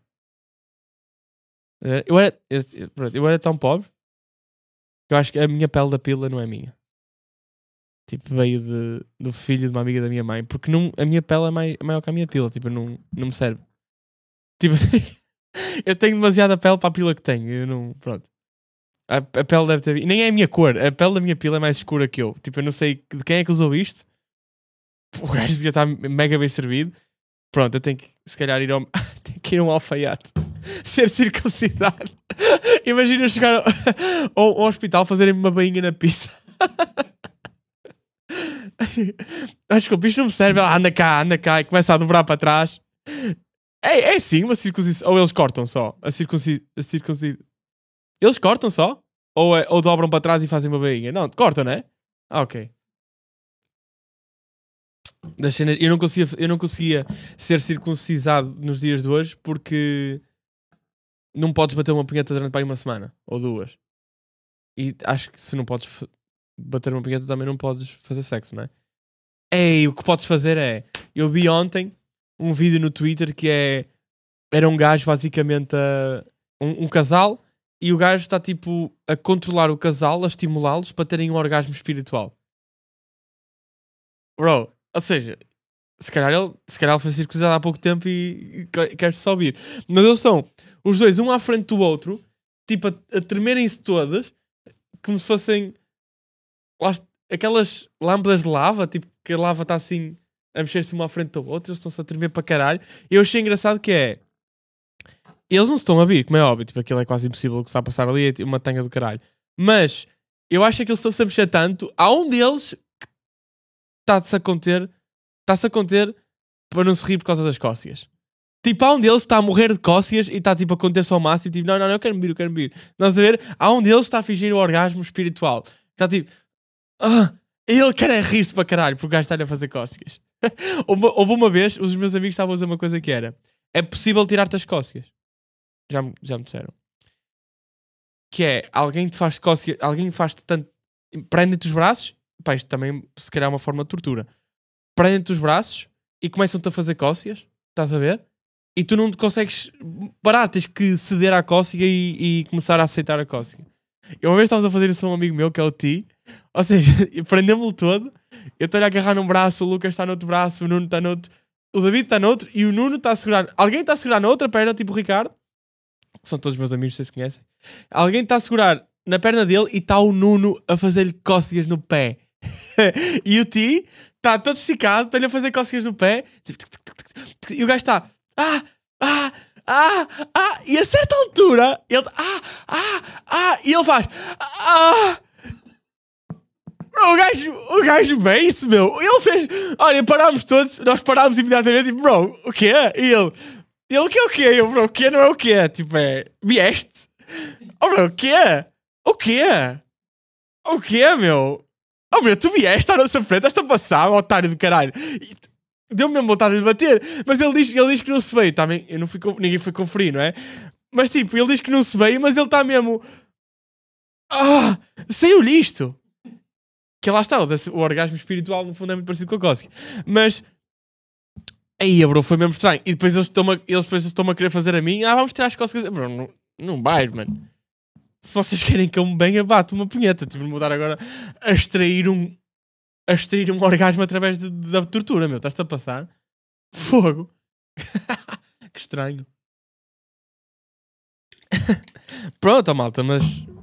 Eu era tão pobre que eu acho que a minha pele da pila não é minha. Tipo, veio do filho de uma amiga da minha mãe. Porque a minha pele é maior que a minha pila. Tipo, não me serve. Tipo, eu tenho demasiada pele para a pila que tenho. Eu não... Pronto. A pele deve ter... Nem é a minha cor. A pele da minha pila é mais escura que eu. Tipo, eu não sei de quem é que usou isto. O gajo devia estar mega bem servido. Pronto, eu tenho que, se calhar, tenho que ir a um alfaiate. Ser circuncidado. Imagina eu chegar ao hospital fazerem-me uma bainha na pizza. Acho que o bicho não me serve. Anda cá. E começa a dobrar para trás. É sim uma circuncisão. Ou eles cortam só. A circuncisão. Eles cortam só? Ou dobram para trás e fazem uma bainha? Não, cortam, não é? Ok. Eu não conseguia ser circuncisado nos dias de hoje porque não podes bater uma punheta durante para aí uma semana ou duas. E acho que se não podes bater uma punheta também não podes fazer sexo, não é? O que podes fazer é... Eu vi ontem um vídeo no Twitter que era um gajo basicamente um casal e o gajo está tipo a controlar o casal, a estimulá-los para terem um orgasmo espiritual. Bro, ou seja, se calhar ele foi circuncisado há pouco tempo e quer-se só ouvir. Mas eles são os dois, um à frente do outro, tipo a tremerem-se todas, como se fossem aquelas lâmpadas de lava, tipo que a lava está assim a mexer-se uma à frente do outro, eles estão-se a tremer para caralho. E eu achei engraçado que eles não se estão a vir, como é óbvio, tipo, aquilo é quase impossível o que está a passar ali, é uma tanga do caralho. Mas eu acho que eles estão-se a mexer tanto, há um deles que está-se a conter para não se rir por causa das cócegas. Tipo, há um deles que está a morrer de cócegas e está tipo a conter-se ao máximo, tipo, não, eu quero me vir. Estás a ver? Há um deles que está a fingir o orgasmo espiritual. Está tipo, ele quer rir-se para caralho porque o gajo está-lhe a fazer cócegas. Houve uma vez, os meus amigos estavam a dizer uma coisa que é possível tirar-te as cócegas. Já me disseram. Que é, alguém te faz cócegas, alguém faz-te tanto, prende-te os braços, pá, isto também se calhar é uma forma de tortura. Prendem-te os braços e começam-te a fazer cócegas, estás a ver? E tu não consegues parar, tens que ceder à cócega e começar a aceitar a cócega. Eu uma vez estávamos a fazer isso a um amigo meu, que é o Ti, ou seja, prendemos-lo todo, eu estou-lhe a agarrar num braço, o Lucas está no outro braço, o Nuno está no outro, o David está no outro e o Nuno está a segurar, alguém está a segurar na outra perna, tipo o Ricardo, que são todos meus amigos, vocês conhecem, alguém está a segurar na perna dele e está o Nuno a fazer-lhe cócegas no pé. E o Ti está todo esticado, está-lhe a fazer cócegas no pé, e o gajo está, e a certa altura ele e ele faz, O gajo bem-se, meu. Ele fez... Olha, parámos todos. Nós parámos imediatamente. Tipo, bro, o quê? E ele... Ele que é o quê? Eu, bro, o quê não é o quê? Tipo, vieste? Oh, bro, o quê? O quê? O quê, meu? Oh, meu, tu vieste à nossa frente. Estás a passar, otário do caralho. Deu-me mesmo vontade de lhe bater. Mas ele diz que não se veio. Também, ninguém foi conferir, não é? Mas tipo, ele diz que não se veio, mas ele está mesmo... Saiu-lhe isto. Que lá está, o orgasmo espiritual no fundo é muito parecido com a cócega. Mas... Aí, bro, foi mesmo estranho. E depois eles estão-me a querer fazer a mim. Vamos tirar as cócegas. Bro, não vais, mano. Se vocês querem que eu me benha, bato uma punheta. Tipo, não mudar agora a extrair um orgasmo através da tortura, meu. Estás-te a passar? Fogo. Que estranho. Pronto, malta, mas...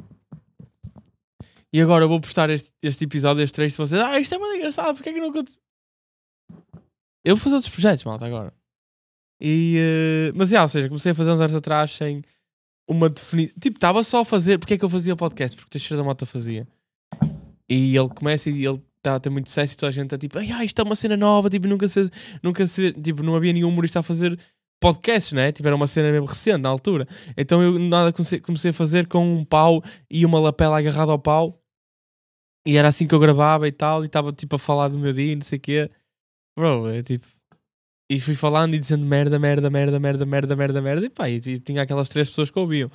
E agora eu vou postar este episódio, este trecho, de vocês. Isto é muito engraçado, porque é que nunca... Eu vou fazer outros projetos, malta, agora. Mas, ou seja, comecei a fazer uns anos atrás sem uma definição... Tipo, estava só a fazer... Porque é que eu fazia podcast? Porque o Teixeira da Mota fazia. E ele começa e ele está a ter muito sucesso e toda a gente está tipo... isto é uma cena nova, tipo, nunca se fez... Tipo, não havia nenhum humorista a fazer podcasts, né? Tipo, era uma cena mesmo recente, na altura. Então eu comecei a fazer com um pau e uma lapela agarrada ao pau. E era assim que eu gravava e tal. E estava, tipo, a falar do meu dia e não sei o quê. Bro, é tipo... E fui falando e dizendo merda. E pá, e tinha aquelas 3 pessoas que ouviam.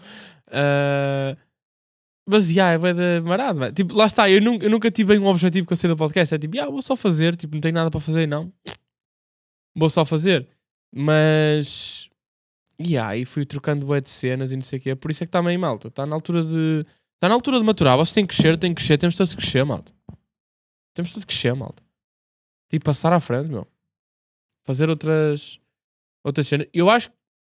Mas, é bué de marado, man. Tipo, lá está, eu nunca tive bem um objetivo com a cena do podcast. É tipo, vou só fazer. Tipo, não tenho nada para fazer, não. Vou só fazer. Mas... E fui trocando bué de cenas e não sei o quê. Por isso é que está meio malta. Está na altura de maturar. Vocês têm que crescer. Temos todos que crescer, malta. Tipo, passar à frente, meu. Fazer outras cenas. Eu acho...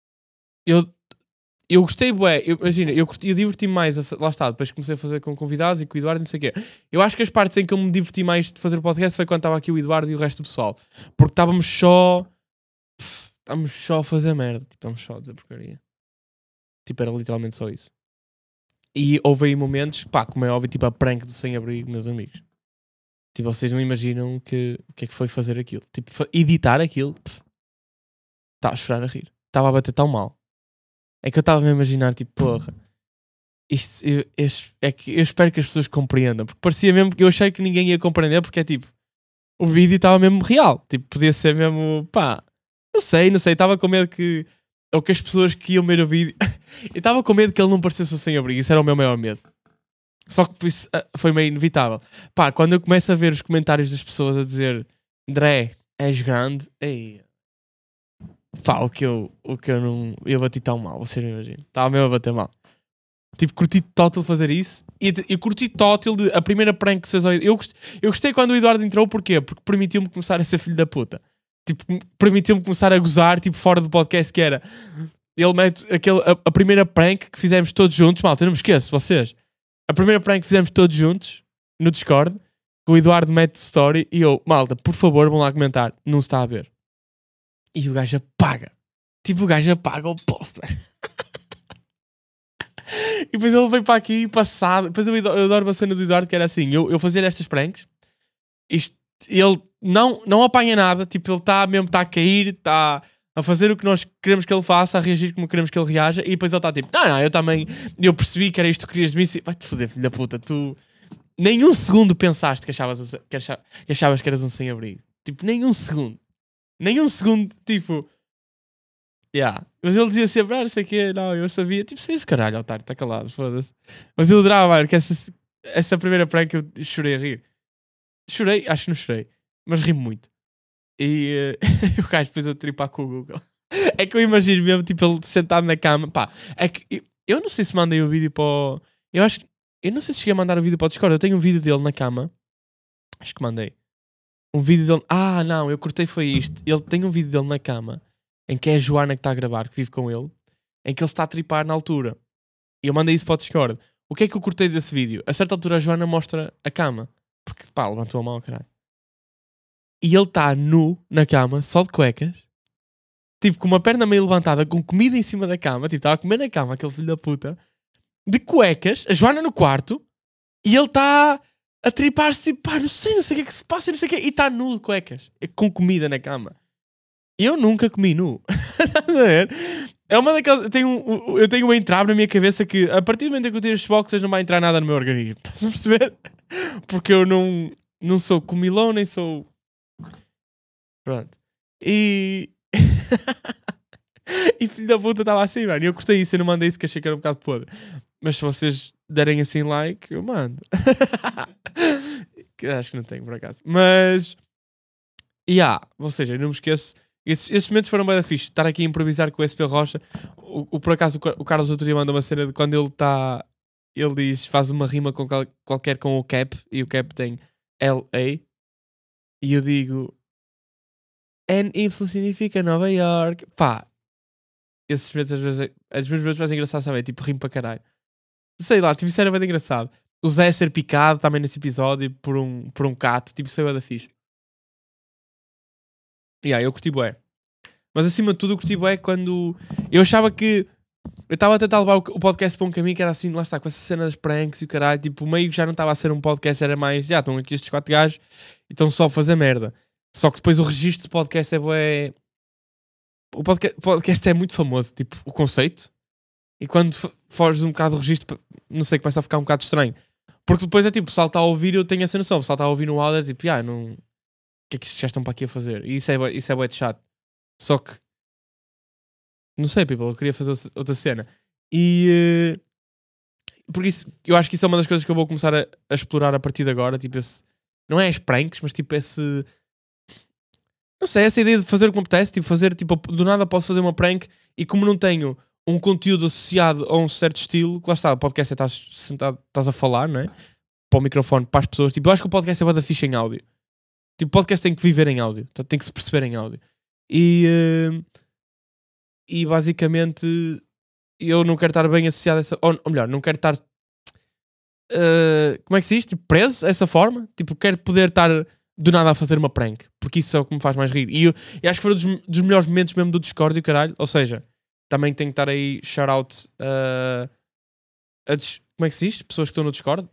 Eu gostei, bué. Imagina, eu diverti-me mais. Lá está, depois comecei a fazer com convidados e com o Eduardo e não sei o quê. Eu acho que as partes em que eu me diverti mais de fazer o podcast foi quando estava aqui o Eduardo e o resto do pessoal. Porque estávamos só a fazer merda. Tipo, estávamos só a dizer porcaria. Tipo, era literalmente só isso. E houve aí momentos, pá, como é óbvio, tipo a prank do Sem-Abrigo, meus amigos. Tipo, vocês não imaginam o que é que foi fazer aquilo. Tipo, editar aquilo. Estava a chorar a rir. Estava a bater tão mal. É que eu estava a me imaginar, tipo, porra. Isto, eu espero que as pessoas compreendam. Porque parecia mesmo que eu achei que ninguém ia compreender. Porque é tipo, o vídeo estava mesmo real. Tipo, podia ser mesmo, pá. Não sei. Estava com medo que... Ou que as pessoas que iam ver o vídeo... eu estava com medo que ele não parecesse o Sem-Abrigo. Isso era o meu maior medo. Só que isso foi meio inevitável. Pá, quando eu começo a ver os comentários das pessoas a dizer André, és grande, ei, pá, o que eu não... Eu bati tão mal, vocês não imaginam. Estava mesmo a bater mal. Tipo, curti total de fazer isso. E eu curti total de... A primeira prank que se fez ao... Eu gostei quando o Eduardo entrou, porquê? Porque permitiu-me começar a ser filho da puta. Tipo, permitiu-me começar a gozar, tipo, fora do podcast, que era... Ele mete a primeira prank que fizemos todos juntos. Malta, eu não me esqueço, vocês. A primeira prank que fizemos todos juntos, no Discord, que o Eduardo mete story e eu, malta, por favor, vão lá comentar. Não se está a ver. E o gajo apaga. Tipo, o gajo apaga o post, velho. E depois ele veio para aqui, passado. Depois eu adoro uma cena do Eduardo que era assim: eu fazia estas pranks, ele não apanha nada, tipo, ele está a cair, está a fazer o que nós queremos que ele faça, a reagir como queremos que ele reaja, e depois ele está tipo, eu percebi que era isto que querias de mim, vai-te foder, filho da puta, tu nem um segundo pensaste que achavas que eras um sem-abrigo, tipo, nem um segundo, tipo, mas ele dizia sempre, não sei o quê, não, eu sabia, tipo, sabia esse caralho, otário, está calado, foda-se, mas eu adorava, mano, que essa primeira prank eu chorei a rir, acho que não chorei, mas ri muito. E o gajo depois a tripar com o Google. É que eu imagino mesmo, tipo, ele sentado na cama. Pá, é que eu não sei se mandei o vídeo para o... Eu não sei se cheguei a mandar o vídeo para o Discord. Eu tenho um vídeo dele na cama. Acho que mandei. Um vídeo dele... não, eu cortei foi isto. Ele tem um vídeo dele na cama, em que é a Joana que está a gravar, que vive com ele, em que ele está a tripar na altura. E eu mandei isso para o Discord. O que é que eu cortei desse vídeo? A certa altura a Joana mostra a cama. Porque, pá, levantou a mão, caralho. E ele está nu na cama, só de cuecas, tipo, com uma perna meio levantada, com comida em cima da cama, tipo, estava a comer na cama, aquele filho da puta, de cuecas, a Joana no quarto, e ele está a tripar-se, tipo, pá, não sei o que é que se passa, não sei o que, e está nu de cuecas, com comida na cama. Eu nunca comi nu. Estás a ver? É uma daquelas. Eu tenho um entrave na minha cabeça que a partir do momento em que eu tiro os boxers não vai entrar nada no meu organismo. Estás a perceber? Porque eu não sou comilão, nem sou. Pronto. E. E filho da puta estava assim, mano. E eu gostei disso, eu não mandei isso que achei que era um bocado podre. Mas se vocês derem assim like, eu mando. Que acho que não tenho por acaso. Mas. Ou seja, eu não me esqueço. Esses momentos foram bem da fixe. Estar aqui a improvisar com o SP Rocha. Por acaso o Carlos outro dia manda uma cena de quando ele está. Ele diz, faz uma rima com qualquer com o Cap. E o Cap tem LA. E eu digo. NY significa Nova York. Pá. Esses momentos às vezes mais engraçados, sabe? É tipo rimo para caralho. Sei lá, tipo, isso era bem engraçado. O Zé ser picado também nesse episódio por um gato. Tipo, isso foi bem da fixe. Eu curti bué. Mas acima de tudo eu curti bué quando... Eu achava que... Eu estava a tentar levar o podcast para um caminho que era assim, lá está, com essa cena das pranks e o caralho. Tipo, o meio já não estava a ser um podcast, era mais... Já, estão aqui estes 4 gajos e estão só a fazer merda. Só que depois o registro de podcast é bué... O podcast é muito famoso, tipo, o conceito. E quando foges um bocado do registro, não sei, começa a ficar um bocado estranho. Porque depois é tipo, se saltar a ouvir, eu tenho essa noção. Se saltar a ouvir no áudio, é tipo, não... O que é que estes já estão para aqui a fazer? E isso é bué de chato. Só que... Não sei, people, eu queria fazer outra cena. E... Por isso, eu acho que isso é uma das coisas que eu vou começar a explorar a partir de agora. Tipo, esse... Não é as pranks, mas tipo esse... Não sei, essa ideia de fazer o que me apetece. Tipo, fazer, tipo, do nada posso fazer uma prank e como não tenho um conteúdo associado a um certo estilo, que lá está, o podcast é estás sentado, estás a falar, não é? Para o microfone, para as pessoas. Tipo, eu acho que o podcast é bué da ficha em áudio. Tipo, o podcast tem que viver em áudio. Tem que se perceber em áudio. E basicamente eu não quero estar bem associado a essa... Ou melhor, não quero estar... como é que se diz? Tipo, preso a essa forma. Tipo, quero poder estar do nada a fazer uma prank. Porque isso é o que me faz mais rir. E eu acho que foi dos melhores momentos mesmo do Discord e o caralho. Ou seja, também tenho que estar aí shout-out como é que se diz? Pessoas que estão no Discord.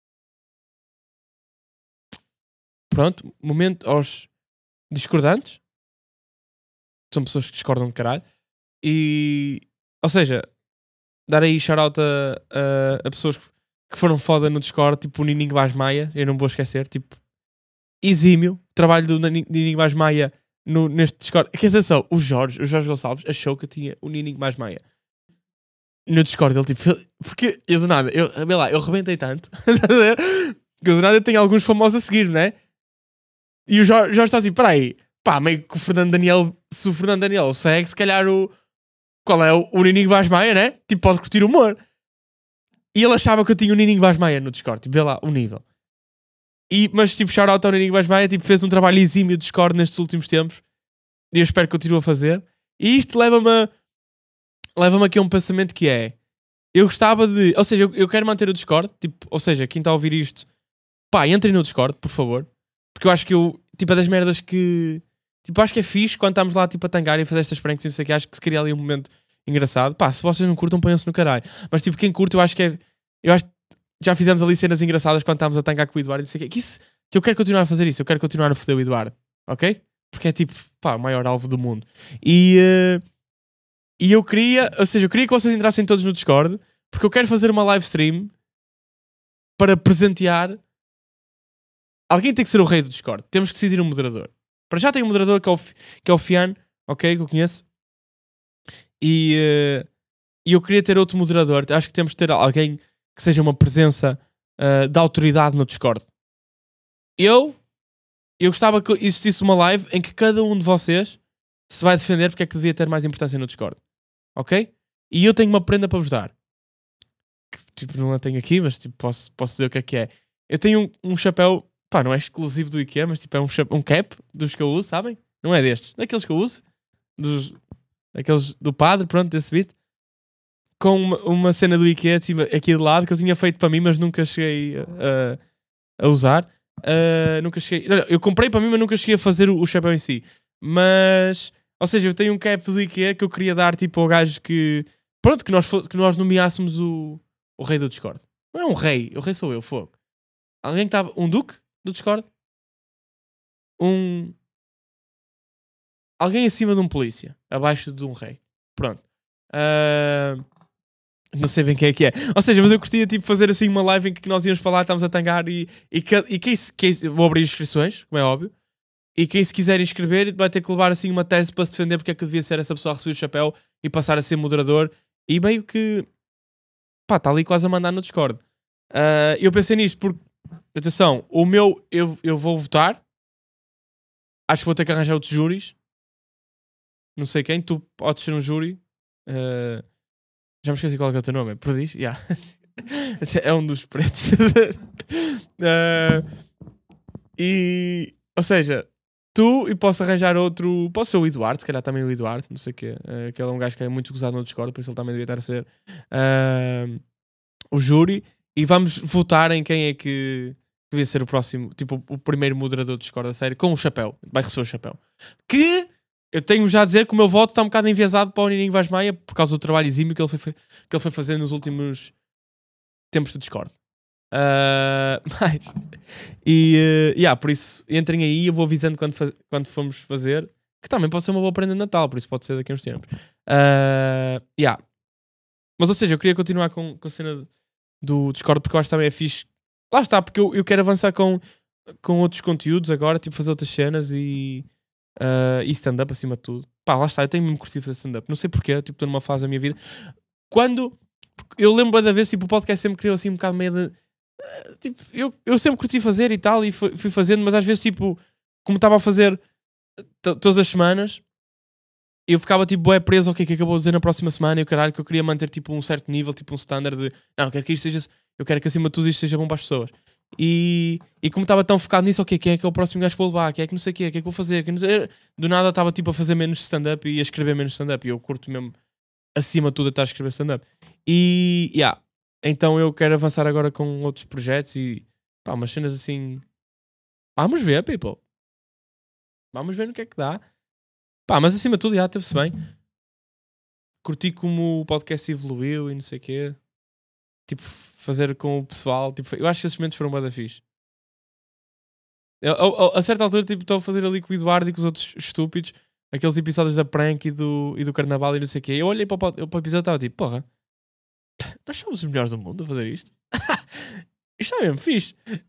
Pronto, momento aos discordantes. São pessoas que discordam de caralho. E, ou seja, dar aí shout-out a pessoas que foram foda no Discord, tipo o Nininho Vaz Maia, eu não vou esquecer, tipo, exímio, trabalho do Nininho Vaz Maia neste Discord. Quer dizer só, o Jorge Gonçalves achou que eu tinha o Nininho Vaz Maia no Discord, ele tipo, porque eu do nada, eu rebentei tanto, que eu do nada tenho alguns famosos a seguir, né? E o Jorge está assim, peraí, pá, meio que o Fernando Daniel, se o Fernando Daniel segue, se calhar qual é o Nininho Vaz Maia, né? Tipo, pode curtir o humor. E ele achava que eu tinha o Nininho Vaz Maia no Discord, tipo, vê lá o nível. Mas tipo, shout-out ao Nininho Vaz Maia, tipo, fez um trabalho exímio de Discord nestes últimos tempos. E eu espero que continue a fazer. E isto leva-me aqui a um pensamento que é, eu gostava de, ou seja, eu quero manter o Discord, tipo, ou seja, quem está a ouvir isto, pá, entrem no Discord, por favor. Porque eu acho que tipo, é das merdas que... Tipo, acho que é fixe quando estamos lá, tipo, a tangar e a fazer estas pranks e não sei o que. Acho que se cria ali um momento engraçado. Pá, se vocês não curtam, ponham-se no caralho. Mas, tipo, quem curte, eu acho que já fizemos ali cenas engraçadas quando estávamos a tangar com o Eduardo e não sei o que. Que eu quero continuar a fazer isso. Eu quero continuar a foder o Eduardo. Ok? Porque é, tipo, pá, o maior alvo do mundo. E eu queria... Ou seja, eu queria que vocês entrassem todos no Discord porque eu quero fazer uma live stream para presentear... Alguém tem que ser o rei do Discord. Temos que decidir um moderador. Para já tem um moderador que é o Fian, ok, que eu conheço. E eu queria ter outro moderador. Acho que temos que ter alguém que seja uma presença da autoridade no Discord. Eu gostava que existisse uma live em que cada um de vocês se vai defender porque é que devia ter mais importância no Discord. Ok? E eu tenho uma prenda para vos dar. Que, tipo, não a tenho aqui, mas tipo, posso dizer o que é. Eu tenho um chapéu... Pá, não é exclusivo do IKEA, mas tipo é um cap dos que eu uso, sabem? Não é destes, daqueles que eu uso, daqueles do padre, pronto, desse beat, com uma cena do IKEA tipo, aqui de lado que eu tinha feito para mim, mas nunca cheguei a usar. Nunca cheguei. Não, eu comprei para mim, mas nunca cheguei a fazer o chapéu em si. Mas, ou seja, eu tenho um cap do IKEA que eu queria dar tipo ao gajo que, pronto, que nós nomeássemos o rei do Discord. Não é um rei, o rei sou eu, fogo. Alguém que está... Um duque do Discord? Alguém acima de um polícia. Abaixo de um rei. Pronto. Não sei bem quem é. Ou seja, mas eu curtia tipo, fazer assim uma live em que nós íamos falar, estamos a tangar e quem vou abrir inscrições, como é óbvio. E quem se quiser inscrever vai ter que levar assim uma tese para se defender porque é que devia ser essa pessoa a receber o chapéu e passar a ser moderador. E meio que... Pá, está ali quase a mandar no Discord. Eu pensei nisto porque... Atenção, o meu... Eu vou votar. Acho que vou ter que arranjar outros júris. Não sei quem. Tu podes ser um júri. Já me esqueci qual é o teu nome. É Perdiz? Yeah. É um dos pretos. Ou seja, tu e posso arranjar outro. Posso ser o Eduardo, se calhar também o Eduardo. Não sei o quê. Que ele é um gajo que é muito gozado no Discord, por isso ele também devia estar a ser o júri. E vamos votar em quem é que devia ser o próximo, tipo, o primeiro moderador do Discord da série, com o chapéu. Vai receber o chapéu. Que eu tenho já a dizer que o meu voto está um bocado enviesado para o Nininho Vaz Maia por causa do trabalho exímio que ele foi fazendo nos últimos tempos do Discord. Por isso, entrem aí, eu vou avisando quando formos fazer, que também pode ser uma boa prenda de Natal, por isso pode ser daqui a uns tempos. Mas, ou seja, eu queria continuar com a cena do Discord, porque eu acho que também é fixe. Lá está, porque eu quero avançar com outros conteúdos agora, tipo fazer outras cenas e stand-up acima de tudo. Pá, lá está, eu tenho mesmo curtido fazer stand-up. Não sei porquê, tipo, estou numa fase da minha vida. Eu lembro da vez, tipo, o podcast sempre criou assim um bocado meio de... tipo, eu sempre curti fazer e tal, e fui fazendo, mas às vezes, tipo, como estava a fazer todas as semanas, eu ficava, tipo, bué preso ao que é que acabou de dizer na próxima semana e o caralho, que eu queria manter, tipo, um certo nível, tipo, um standard de... Não, eu quero que acima de tudo isto seja bom para as pessoas. E como estava tão focado nisso, quem é que é o próximo gajo para eu levar, quem é que não sei o que é que vou fazer, do nada estava tipo a fazer menos stand-up e a escrever menos stand-up, e eu curto mesmo acima de tudo a estar a escrever stand-up. Então eu quero avançar agora com outros projetos e pá, umas cenas assim. Vamos ver, people. Vamos ver no que é que dá. Pá, mas acima de tudo, teve-se bem. Curti como o podcast evoluiu e não sei o quê. Tipo, fazer com o pessoal. Tipo, eu acho que esses momentos foram bué da fixe. A certa altura, tipo, estou a fazer ali com o Eduardo e com os outros estúpidos, aqueles episódios da prank e do carnaval e não sei o quê. Eu olhei para o episódio e estava tipo, porra, nós somos os melhores do mundo a fazer isto. Isto é mesmo fixe.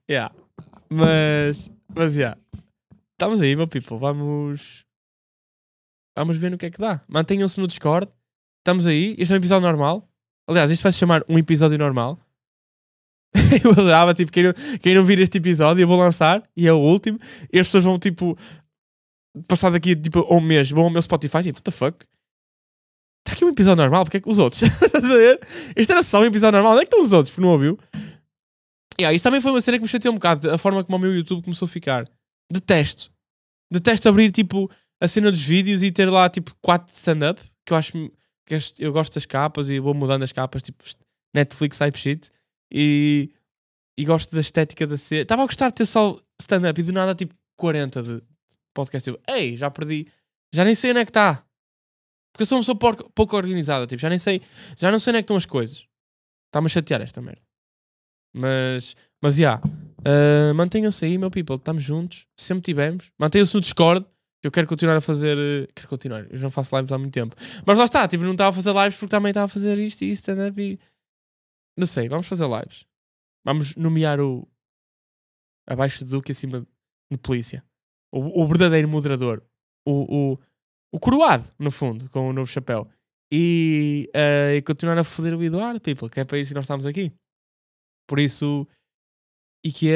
Mas estamos aí, meu people. Vamos ver no que é que dá. Mantenham-se no Discord. Estamos aí. Este é um episódio normal. Aliás, isto vai se chamar um episódio normal. Eu adorava, tipo, quem não vir este episódio, eu vou lançar, e é o último, e as pessoas vão, tipo, passar daqui, tipo, a um mês, vão ao meu Spotify, tipo, what the fuck? Está aqui um episódio normal, porque é que os outros? Estás a ver? Este era só um episódio normal, onde é que estão os outros? Porque não ouviu? Isso também foi uma cena que me chateou um bocado, a forma como o meu YouTube começou a ficar. Detesto abrir, tipo, a cena dos vídeos e ter lá, tipo, 4 stand-up, que eu acho que eu gosto das capas e vou mudando as capas, tipo, Netflix type shit. E gosto da estética da cena. Estava a gostar de ter só stand-up e do nada tipo 40 de podcast. Ei, já perdi. Já nem sei onde é que está. Porque eu sou uma pessoa pouco organizada. Tipo, já não sei onde é que estão as coisas. Está-me a chatear esta merda. Mas mantenham-se aí, meu people. Estamos juntos. Sempre tivemos. Mantenham-se no Discord. Eu quero continuar a fazer... Quero continuar. Eu já não faço lives há muito tempo. Mas lá está. Tipo, não estava a fazer lives porque também estava a fazer isto e stand-up e... Não sei, vamos fazer lives. Vamos nomear o abaixo do Duque acima de polícia. O verdadeiro moderador. O coroado, no fundo, com o novo chapéu. E continuar a foder o Eduardo, people, que é para isso que nós estamos aqui. Por isso, e que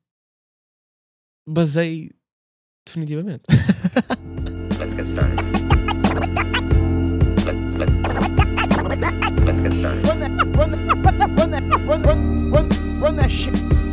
basei definitivamente. Let's get started. Let's get started. Run that shit.